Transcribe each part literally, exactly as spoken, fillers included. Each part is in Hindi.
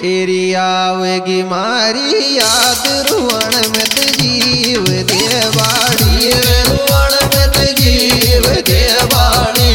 एरी आवेगी मारी याद रुवण में ते जीव देवाड़ी रुवण में ते जीव देवाड़ी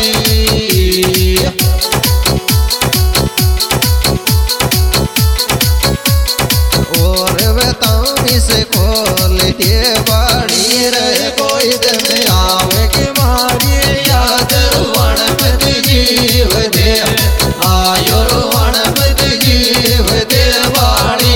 और वे तामी से खोल देवाड़ी रे कोई दिन आवेगी मारी याद रुवण में ते जीव देव आयो रुवण में ते जीव देवाड़ी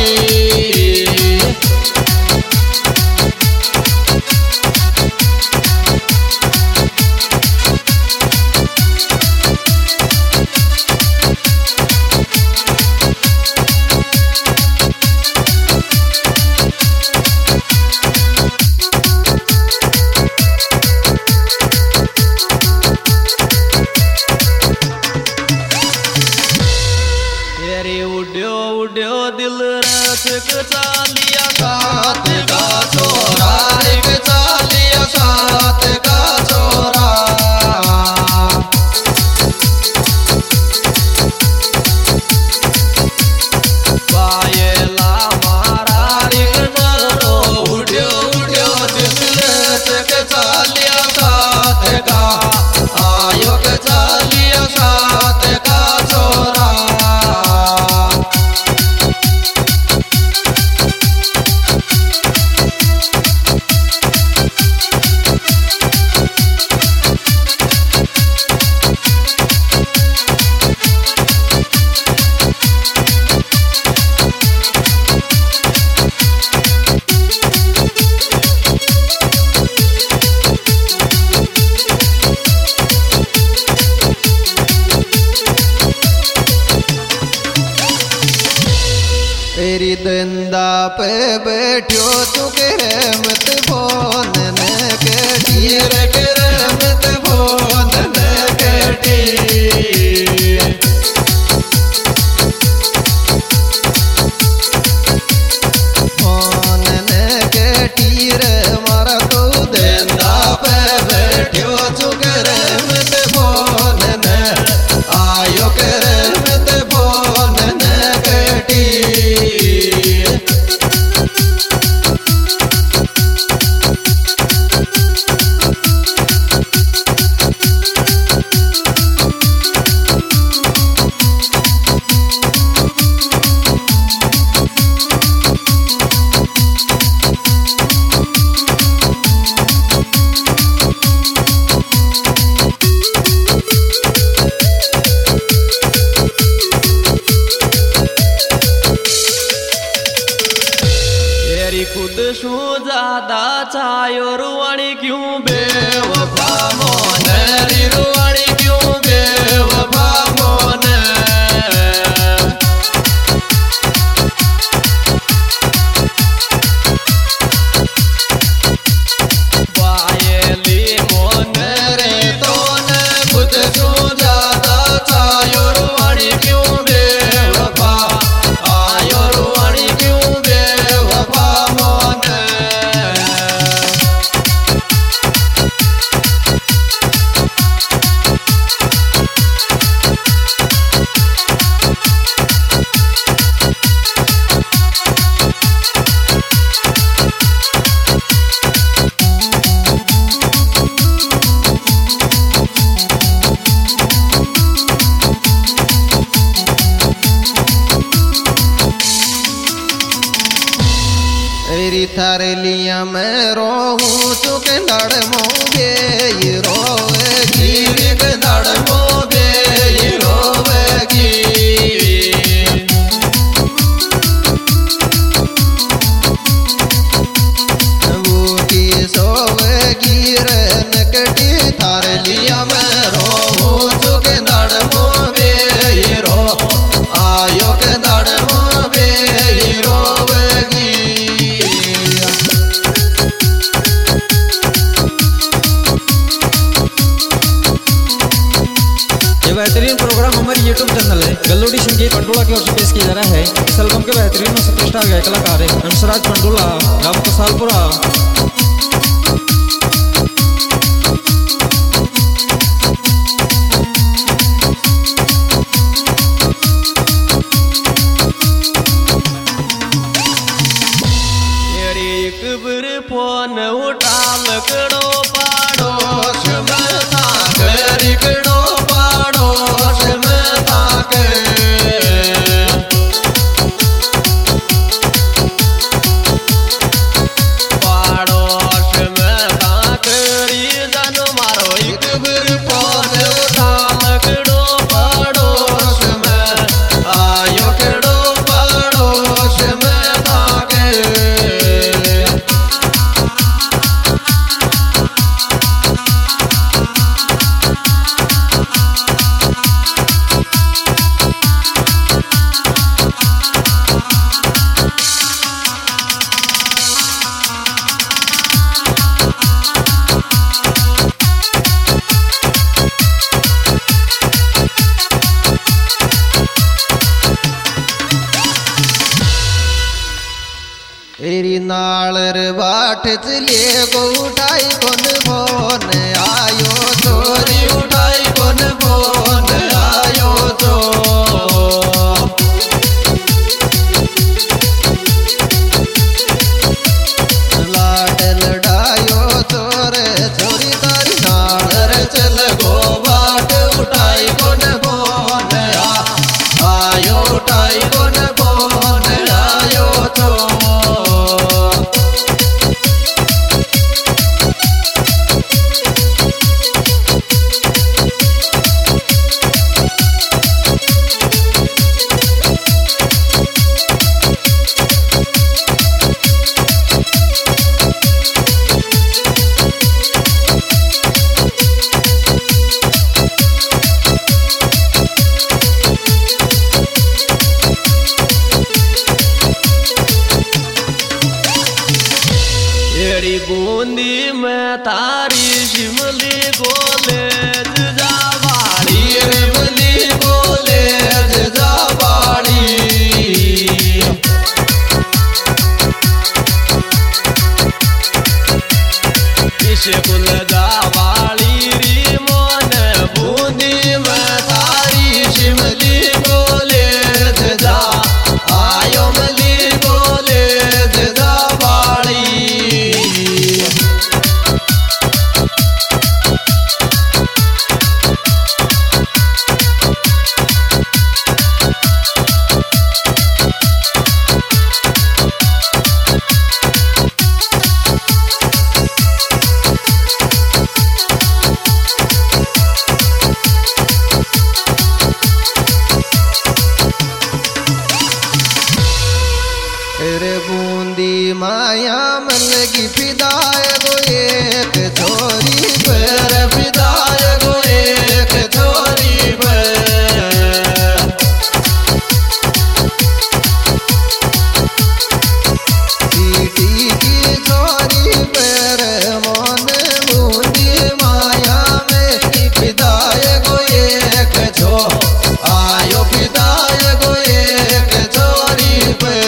उड्यो उड्यो दिल रख चालिया साथ का छोरा रख चालिया साथ का छोरा पायला मारा रिगनो उड्यो उड्यो दिल रख चालिया साथ का आयो के चालिया साथ का छोरा तेरी दंदा पे बैठो चुके रहमत फोन न कटी रे के रहमत फोन न कटी फोन न कटी रे मारा तो दंदा पे बैठो चुके रहमत फोन न आयो के रहमत फोन न कटी खुद शू ज्यादा चायो रुवाणी क्यों बेवफा मोन री रुवाणी क्यों बेवफा मोन पायली मोन रे तो न खुद शू ज्यादा चायो रुवाणी क्यों बेवफा आयो रुवाणी क्यों बेवफा तेरी थारे लिया मैं रोहूं चुके नड़ मोगे ये रोवेगी रिग नड़ मोगे ये रोवेगी बूटी सोवेगी रे नकटी थारे लिया मैं रोहूं चुके नड़ मोगे ये रो आयो के नड़ मोगे ये रोवेगी बेहतरीन प्रोग्राम हमारी यूट्यूब चैनल है गल्लोडी संगीत पंडोला की ओर से पेश किया जा रहा है। इस एल्बम के बेहतरीन और सुपरस्टार गायक कलाकार है हंसराज पंडोला, राम कसालपुरा। एक बार फोन उठा लकड़ो पाड़ोश में ताके रिकड़ो पाड़ोश में ताके पाड़ोश में ताके रीजन मारो एक बार फोन उठा लकड़ो पाड़ोश में आयो केड़ो पाड़ोश में ताके तेरी नालर बाट चलिए को उठाई कौन फोन आयो चोरी उठाई कौन फोन आयो चो लाड लड़ायो चोर चोरी तारी नालर चल गो बाट उठाई कौन फोन आयो उठाई कौन फोन आयो चो तेरी बूंदी में तारी शिमली कॉलेज जावाड़ी शिमली कॉलेज जावाड़ी स्कूल जावाड़ी री मोन बूंदी में तारी शिमली कॉलेज जा आयो मली कॉलेज जावाड़ी तेरे बूंदी माया मन लगी फिदाय गो एक छोरी पर फिदाय गो एक छोरी पर सीटी की छोरी पर मन बूंदी माया में फिदाय गो एक छो आयो फिदाय गो एक छोरी पर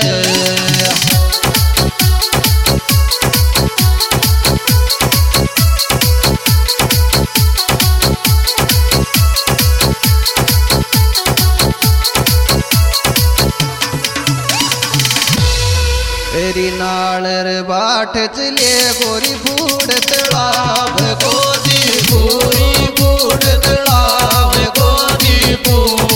तेरी नालर बाट चले गोरी बूढ़ तलाब गोदी पूरी बूढ़ तलाब गोदी पूरी